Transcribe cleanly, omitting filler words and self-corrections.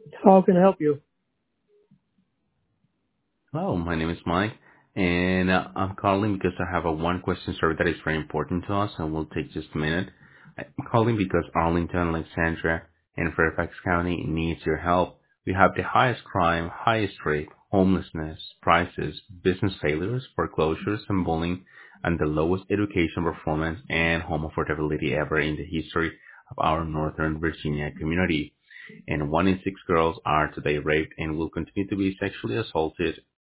How can I help you? Hello, my name is Mike, and I'm calling because I have a one question survey that is very important to us and will take just a minute. I'm calling because Arlington, Alexandria, and Fairfax County needs your help. We have the highest crime, highest rate, homelessness, prices, business failures, foreclosures, and bullying, and the lowest education performance and home affordability ever in the history of our Northern Virginia community. And 1 in 6 girls are today raped and will continue to be sexually assaulted